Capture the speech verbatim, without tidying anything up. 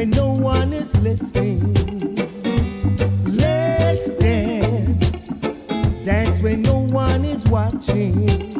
when no one is listening. Let's dance, dance when no one is watching.